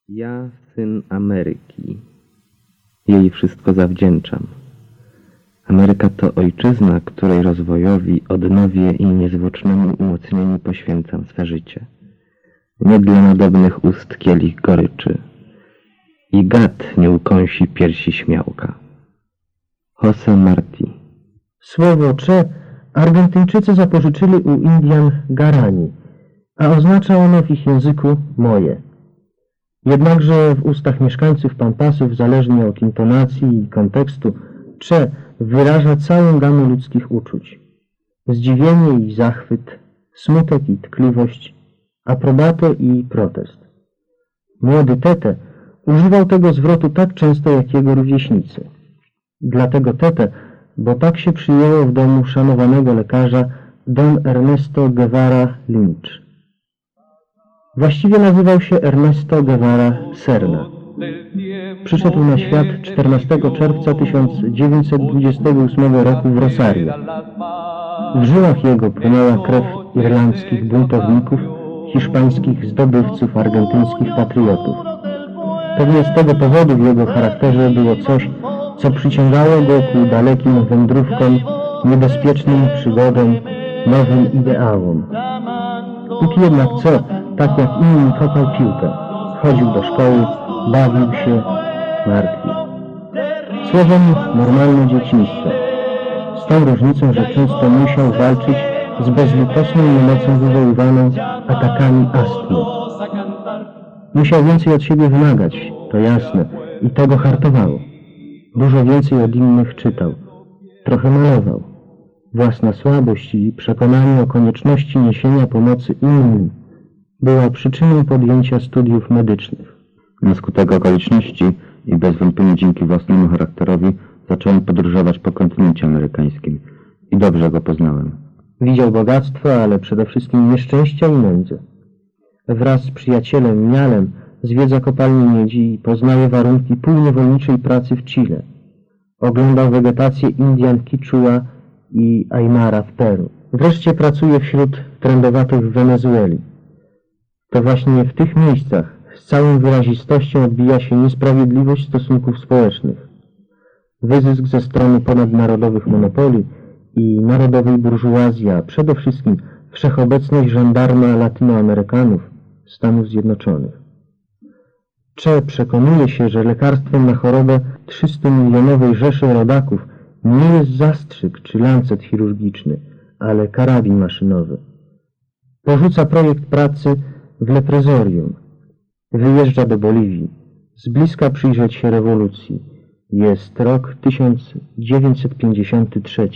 Ja, syn Ameryki, jej wszystko zawdzięczam. Ameryka to ojczyzna, której rozwojowi, odnowie i niezwłocznemu umocnieniu poświęcam swe życie. Nie dla nadobnych ust kielich goryczy. I gad nie ukąsi piersi śmiałka. José Martí. Słowo Che Argentyńczycy zapożyczyli u Indian Guarani, a oznacza ono w ich języku moje. Jednakże w ustach mieszkańców Pampasów, zależnie od intonacji i kontekstu, Che wyraża całą gamę ludzkich uczuć. Zdziwienie i zachwyt, smutek i tkliwość, aprobatę i protest. Młody Tete używał tego zwrotu tak często jak jego rówieśnicy. Dlatego Tete, bo tak się przyjęło w domu szanowanego lekarza Don Ernesto Guevara Lynch. Właściwie nazywał się Ernesto Guevara Serna. Przyszedł na świat 14 czerwca 1928 roku w Rosario. W żyłach jego płynęła krew irlandzkich buntowników, hiszpańskich zdobywców, argentyńskich patriotów. Pewnie z tego powodu w jego charakterze było coś, co przyciągało go ku dalekim wędrówkom, niebezpiecznym przygodom, nowym ideałom. Póki jednak co, tak jak inni, kopał piłkę, chodził do szkoły, bawił się, martwił. Słowem, normalne dzieciństwo. Z tą różnicą, że często musiał walczyć z bezlitosną niemocą wywoływaną atakami astmy. Musiał więcej od siebie wymagać, to jasne, i to go hartowało. Dużo więcej od innych czytał, trochę malował. Własna słabość i przekonanie o konieczności niesienia pomocy innym była przyczyną podjęcia studiów medycznych. Na skutek okoliczności i bez wątpienia dzięki własnemu charakterowi zacząłem podróżować po kontynencie amerykańskim i dobrze go poznałem. Widział bogactwo, ale przede wszystkim nieszczęścia i nędzę. Wraz z przyjacielem Mialem zwiedza kopalnię miedzi i poznaje warunki półniewolniczej pracy w Chile. Oglądał wegetację Indian Quichua i Aymara w Peru. Wreszcie pracuje wśród trędowatych w Wenezueli. To właśnie w tych miejscach z całą wyrazistością odbija się niesprawiedliwość stosunków społecznych. Wyzysk ze strony ponadnarodowych monopoli i narodowej burżuazji, a przede wszystkim wszechobecność żandarma latynoamerykanów Stanów Zjednoczonych. Che przekonuje się, że lekarstwem na chorobę 300-milionowej rzeszy rodaków nie jest zastrzyk czy lancet chirurgiczny, ale karabin maszynowy. Porzuca projekt pracy w leprezorium. Wyjeżdża do Boliwii. Z bliska przyjrzeć się rewolucji. Jest rok 1953.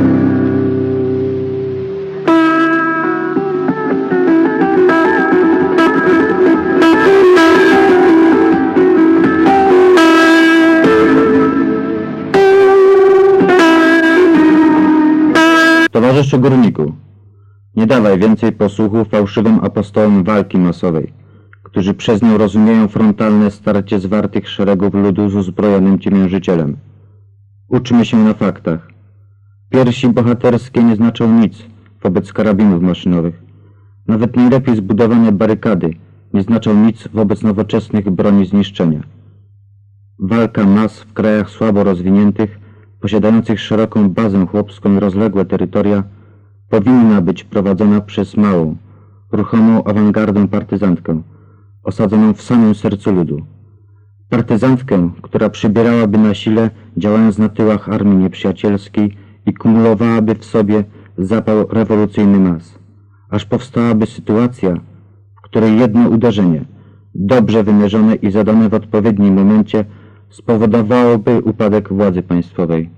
Towarzyszu górniku, nie dawaj więcej posłuchu fałszywym apostołom walki masowej, którzy przez nią rozumieją frontalne starcie zwartych szeregów ludu z uzbrojonym ciemiężycielem. Uczmy się na faktach. Piersi bohaterskie nie znaczą nic wobec karabinów maszynowych. Nawet najlepiej zbudowane barykady nie znaczą nic wobec nowoczesnych broni zniszczenia. Walka mas w krajach słabo rozwiniętych, posiadających szeroką bazę chłopską i rozległe terytoria, powinna być prowadzona przez małą, ruchomą awangardę partyzantkę, osadzoną w samym sercu ludu. Partyzantkę, która przybierałaby na sile, działając na tyłach armii nieprzyjacielskiej i kumulowałaby w sobie zapał rewolucyjny mas, aż powstałaby sytuacja, w której jedno uderzenie, dobrze wymierzone i zadane w odpowiednim momencie, spowodowałoby upadek władzy państwowej.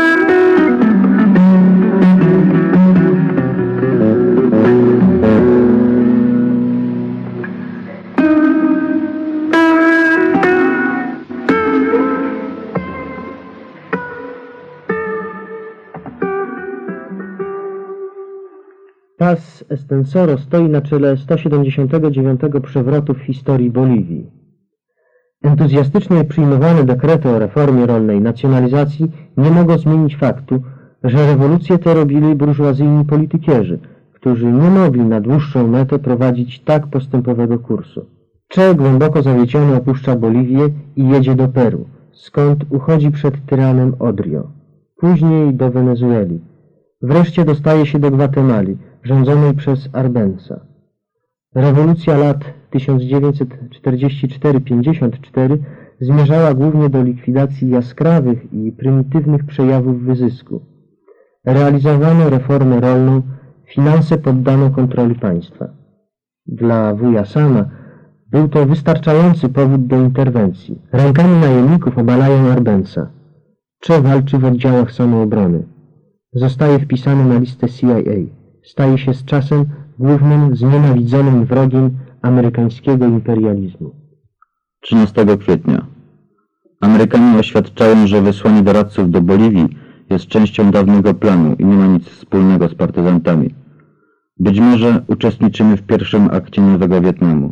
Paz Estenssoro stoi na czele 179 przewrotu w historii Boliwii. Entuzjastycznie przyjmowane dekrety o reformie rolnej nacjonalizacji nie mogą zmienić faktu, że rewolucje te robili burżuazyjni politykierzy, którzy nie mogli na dłuższą metę prowadzić tak postępowego kursu. Che głęboko zawiedziony opuszcza Boliwię i jedzie do Peru, skąd uchodzi przed tyranem Odrio. Później do Wenezueli. Wreszcie dostaje się do Gwatemali, rządzonej przez Arbenza. Rewolucja lat 1944-54 zmierzała głównie do likwidacji jaskrawych i prymitywnych przejawów wyzysku. Realizowano reformę rolną, finanse poddano kontroli państwa. Dla wuja Sama był to wystarczający powód do interwencji. Rękami najemników obalają Arbenza. Che walczy w oddziałach samoobrony. Zostaje wpisany na listę CIA. Staje się z czasem głównym znienawidzonym wrogiem amerykańskiego imperializmu. 13 kwietnia. Amerykanie oświadczają, że wysłanie doradców do Boliwii jest częścią dawnego planu i nie ma nic wspólnego z partyzantami. Być może uczestniczymy w pierwszym akcie Nowego Wietnamu.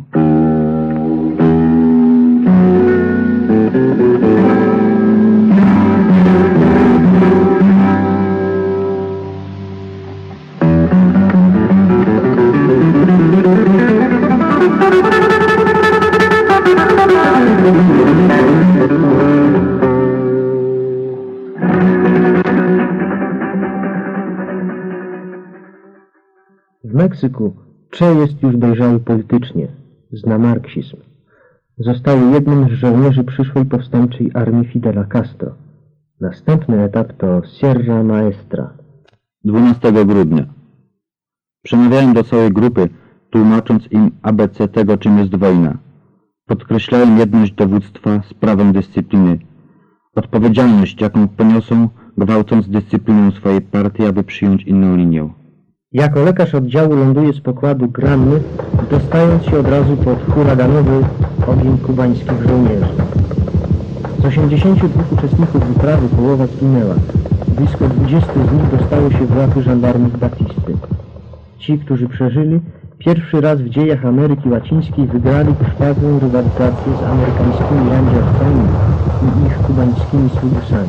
W Meksyku Che jest już dojrzały politycznie, zna marksizm. Został jednym z żołnierzy przyszłej powstańczej armii Fidela Castro. Następny etap to Sierra Maestra. 12 grudnia. Przemawiałem do całej grupy, tłumacząc im ABC tego, czym jest wojna. Podkreślałem jedność dowództwa z prawem dyscypliny, odpowiedzialność, jaką poniosą, gwałcąc dyscyplinę swojej partii, aby przyjąć inną linię. Jako lekarz oddziału ląduje z pokładu Granny, dostając się od razu pod huraganowy ogień kubańskich żołnierzy. Z 82 uczestników wyprawy połowa zginęła. Blisko 20 z nich dostało się w łapy żandarmów Batisty. Ci, którzy przeżyli, pierwszy raz w dziejach Ameryki Łacińskiej wygrali krwawą rywalizację z amerykańskimi rangersami i ich kubańskimi sługusami.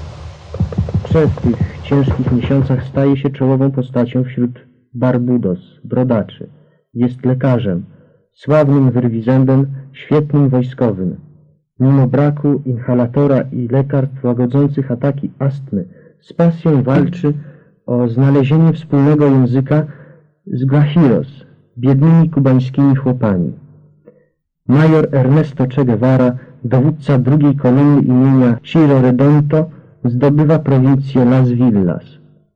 Che w tych ciężkich miesiącach staje się czołową postacią wśród Barbudos, brodaczy. Jest lekarzem, sławnym wyrwizębem, świetnym wojskowym. Mimo braku inhalatora i lekarstw łagodzących ataki astmy, z pasją walczy o znalezienie wspólnego języka z guajiros, biednymi kubańskimi chłopami. Major Ernesto Che Guevara, dowódca drugiej kolumny imienia Chiro Redondo, zdobywa prowincję Las Villas.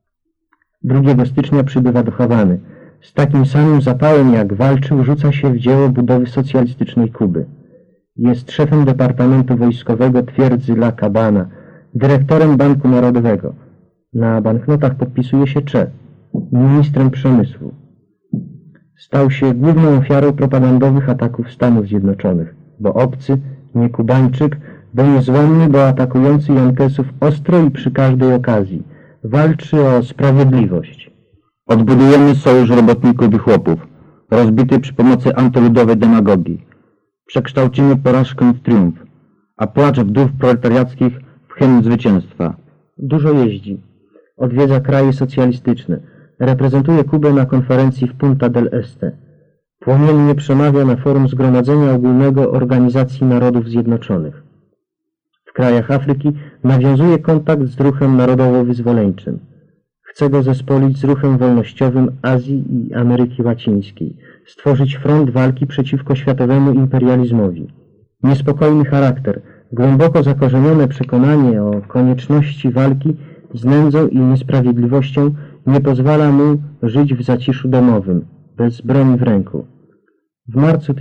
2 stycznia przybywa do Hawany. Z takim samym zapałem jak walczył rzuca się w dzieło budowy socjalistycznej Kuby. Jest szefem Departamentu Wojskowego twierdzy La Cabana, dyrektorem Banku Narodowego. Na banknotach podpisuje się Che, ministrem przemysłu. Stał się główną ofiarą propagandowych ataków Stanów Zjednoczonych, bo obcy, nie Kubańczyk, był niezłomny, bo atakujący Jankesów ostro i przy każdej okazji. Walczy o sprawiedliwość. Odbudujemy sojusz robotników i chłopów, rozbity przy pomocy antyludowej demagogii. Przekształcimy porażkę w triumf, a płacz wdów proletariackich w hymn zwycięstwa. Dużo jeździ. Odwiedza kraje socjalistyczne. Reprezentuje Kubę na konferencji w Punta del Este. Płomiennie przemawia na forum Zgromadzenia Ogólnego Organizacji Narodów Zjednoczonych. W krajach Afryki nawiązuje kontakt z ruchem narodowo-wyzwoleńczym. Chce go zespolić z ruchem wolnościowym Azji i Ameryki Łacińskiej, stworzyć front walki przeciwko światowemu imperializmowi. Niespokojny charakter, głęboko zakorzenione przekonanie o konieczności walki z nędzą i niesprawiedliwością nie pozwala mu żyć w zaciszu domowym, bez broni w ręku. W marcu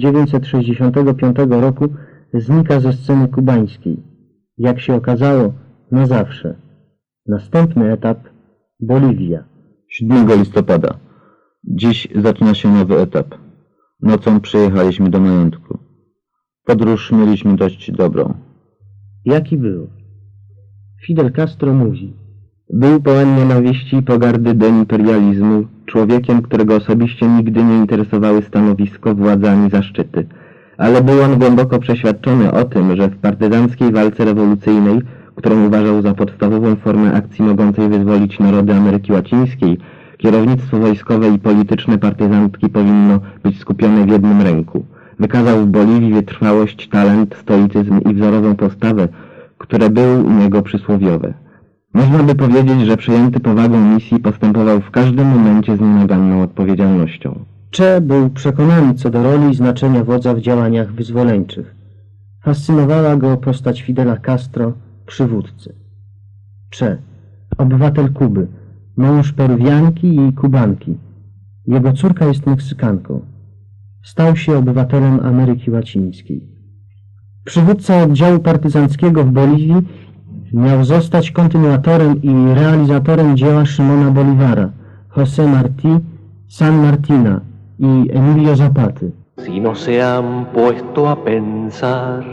1965 roku znika ze sceny kubańskiej. Jak się okazało, na zawsze. Następny etap – Boliwia. 7 listopada. Dziś zaczyna się nowy etap. Nocą przyjechaliśmy do majątku. Podróż mieliśmy dość dobrą. Jaki był? Fidel Castro mówi: był pełen nienawiści i pogardy do imperializmu, człowiekiem, którego osobiście nigdy nie interesowały stanowisko, władza ani zaszczyty. Ale był on głęboko przeświadczony o tym, że w partyzanckiej walce rewolucyjnej, którą uważał za podstawową formę akcji mogącej wyzwolić narody Ameryki Łacińskiej, kierownictwo wojskowe i polityczne partyzantki powinno być skupione w jednym ręku. Wykazał w Boliwii wytrwałość, talent, stoicyzm i wzorową postawę, które były u niego przysłowiowe. Można by powiedzieć, że przejęty powagą misji postępował w każdym momencie z nienaganną odpowiedzialnością. Che był przekonany co do roli i znaczenia wodza w działaniach wyzwoleńczych. Fascynowała go postać Fidela Castro, przywódcy. Che, obywatel Kuby, mąż Peruwianki i Kubanki. Jego córka jest Meksykanką. Stał się obywatelem Ameryki Łacińskiej. Przywódca oddziału partyzanckiego w Boliwii miał zostać kontynuatorem i realizatorem dzieła Szymona Bolívara, José Martí San Martina i Emilio Zapaty. Si no se han puesto a pensar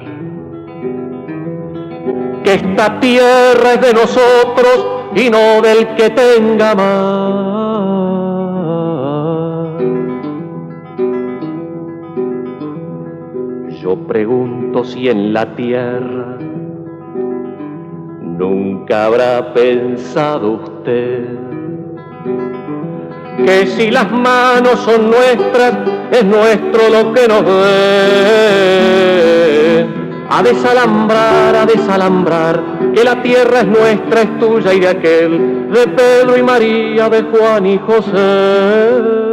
que esta tierra es de nosotros y no del que tenga más. Yo pregunto si en la tierra nunca habrá pensado usted que si las manos son nuestras, es nuestro lo que nos den. A desalambrar, que la tierra es nuestra, es tuya y de aquel, de Pedro y María, de Juan y José.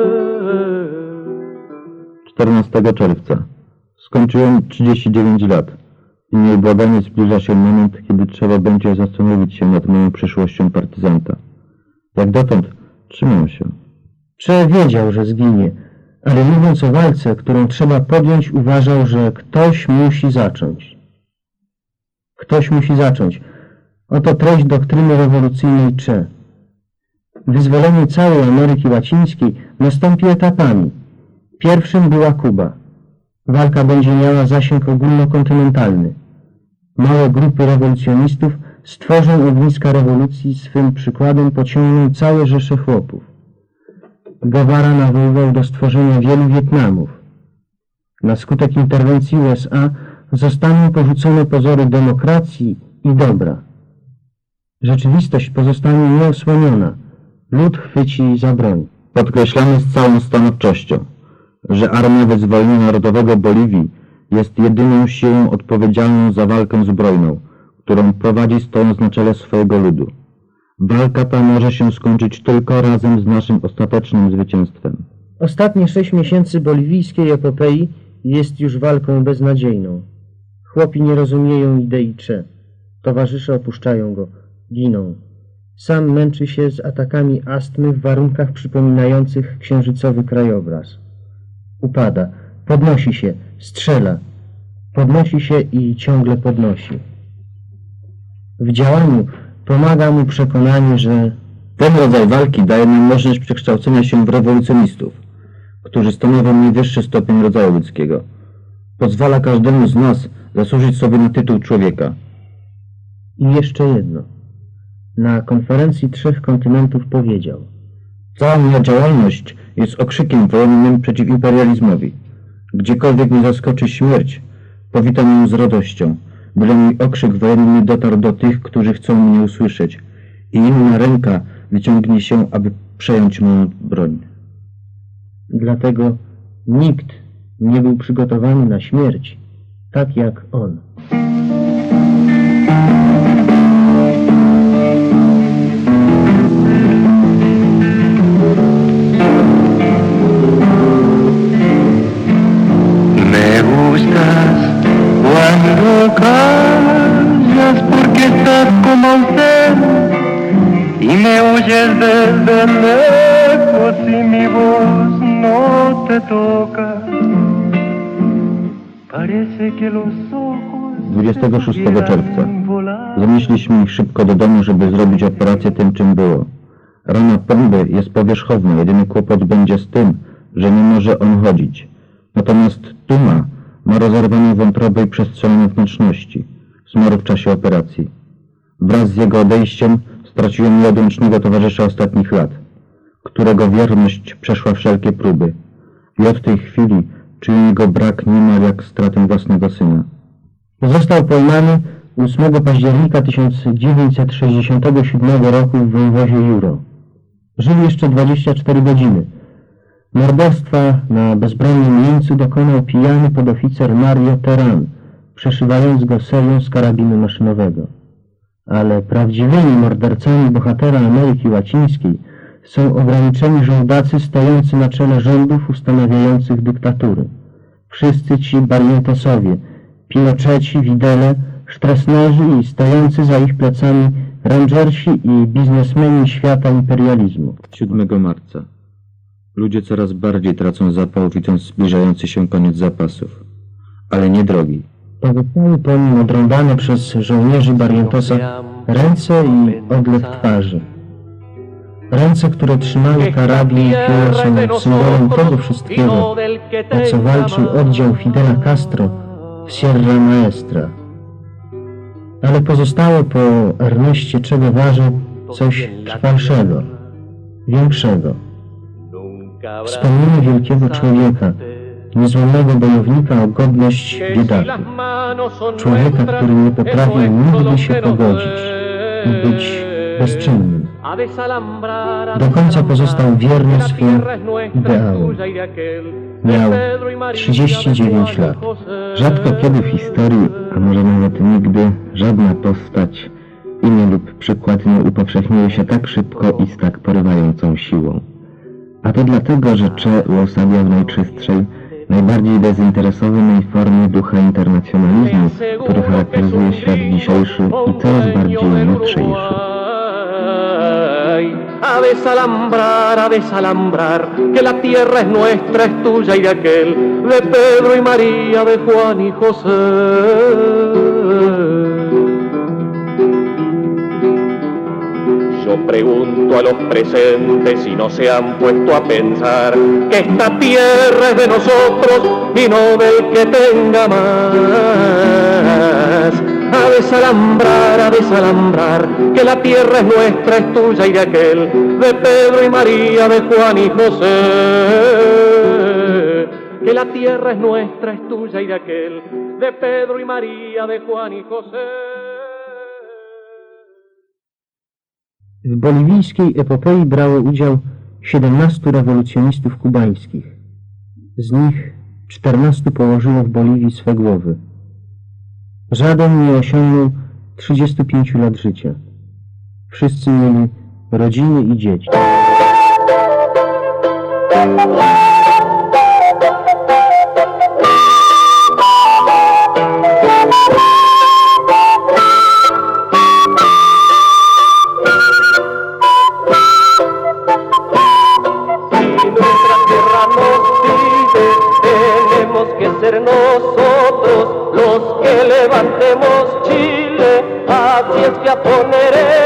14 czerwca. Skończyłem 39 lat i nieubłaganie zbliża się moment, kiedy trzeba będzie zastanowić się nad moją przyszłością partyzanta. Jak dotąd trzymam się. Che wiedział, że zginie, ale mówiąc o walce, którą trzeba podjąć, uważał, że ktoś musi zacząć. Ktoś musi zacząć. Oto treść doktryny rewolucyjnej Che. Wyzwolenie całej Ameryki Łacińskiej nastąpi etapami. Pierwszym była Kuba. Walka będzie miała zasięg ogólnokontynentalny. Małe grupy rewolucjonistów stworzą ogniska rewolucji, swym przykładem pociągną całe rzesze chłopów. Guevara nawoływał do stworzenia wielu Wietnamów. Na skutek interwencji USA zostaną porzucone pozory demokracji i dobra. Rzeczywistość pozostanie nieosłoniona. Lud chwyci za broń. Podkreślamy z całą stanowczością, że Armia Wyzwolenia Narodowego Boliwii jest jedyną siłą odpowiedzialną za walkę zbrojną, którą prowadzi stojąc na czele swojego ludu. Walka ta może się skończyć tylko razem z naszym ostatecznym zwycięstwem. Ostatnie 6 miesięcy boliwijskiej epopei jest już walką beznadziejną. Chłopi nie rozumieją idei Che. Towarzysze opuszczają go, giną. Sam męczy się z atakami astmy w warunkach przypominających księżycowy krajobraz. Upada, podnosi się, strzela. Podnosi się i ciągle podnosi. W działaniu pomaga mu przekonanie, że ten rodzaj walki daje nam możliwość przekształcenia się w rewolucjonistów, którzy stanowią najwyższy stopień rodzaju ludzkiego. Pozwala każdemu z nas zasłużyć sobie na tytuł człowieka. I jeszcze jedno. Na konferencji 3 kontynentów powiedział: Cała moja działalność jest okrzykiem wojennym przeciw imperializmowi. Gdziekolwiek mnie zaskoczy śmierć, powitam ją z radością, byle mój okrzyk wojenny nie dotarł do tych, którzy chcą mnie usłyszeć i inna ręka wyciągnie się, aby przejąć moją broń. Dlatego nikt nie był przygotowany na śmierć, tak jak on. Me gustas cuando callas porque estás como usted y me oyes desde lejos y mi voz no te toca. Parece que los ojos 26 czerwca. Zanieśliśmy ich szybko do domu, żeby zrobić operację tym, czym było. Rana Pomby jest powierzchowna, jedyny kłopot będzie z tym, że nie może on chodzić. Natomiast Tuma ma rozerwaną wątrobę i przestrzelone wnętrzności. Zmarł w czasie operacji. Wraz z jego odejściem straciłem nieodłącznego towarzysza ostatnich lat, którego wierność przeszła wszelkie próby. I od tej chwili czuję jego brak niemal jak stratę własnego syna. Został pojmany 8 października 1967 roku w wąwozie Juro. Żył jeszcze 24 godziny. Morderstwa na bezbronnym jeńcu dokonał pijany podoficer Mario Teran, przeszywając go serią z karabinu maszynowego. Ale prawdziwymi mordercami bohatera Ameryki Łacińskiej są ograniczeni żołdacy stojący na czele rządów ustanawiających dyktatury. Wszyscy ci Barrientosowie, Pinocheci, Widele, Stroessnerzy i stojący za ich plecami rangersi i biznesmeni świata imperializmu. 7 marca. Ludzie coraz bardziej tracą zapał, widząc zbliżający się koniec zapasów. Ale nie drogi. Pozostały po nim odrąbane przez żołnierzy Barrientosa ręce i odlew twarzy. Ręce, które trzymały karabin i pióro, są symbolem tego wszystkiego, o co walczył oddział Fidela Castro w Sierra Maestra. Ale pozostało po Erneście Che Guevarze coś trwalszego, większego. Wspomnienie wielkiego człowieka, niezłomnego bojownika o godność biedaków. Człowieka, który nie potrafił nigdy się pogodzić i być bezczynnym. Do końca pozostał wierny swym ideałom. Miał 39 lat. Rzadko kiedy w historii, a może nawet nigdy, żadna postać, imię lub przykład nie upowszechniły się tak szybko i z tak porywającą siłą. A to dlatego, że Che uosabia w najczystszej, najbardziej bezinteresownej formie ducha internacjonalizmu, który charakteryzuje świat dzisiejszy i coraz bardziej jutrzejszy. A desalambrar, que la tierra es nuestra, es tuya y de aquel, de Pedro y María, de Juan y José. Yo pregunto a los presentes si no se han puesto a pensar que esta tierra es de nosotros y no del que tenga más. A desalambrar, que la tierra es nuestra, es tuya y de aquel, de Pedro y María, de Juan y José. Que la tierra es nuestra, es tuya y de aquel, de Pedro y María, de Juan y José. W boliwijskiej epopei brało udział 17 rewolucjonistów kubańskich. Z nich 14 położyło w Boliwii swe głowy. Żaden nie osiągnął 35 lat życia. Wszyscy mieli rodziny i dzieci. Ser nosotros los que levantemos Chile, así es que a poner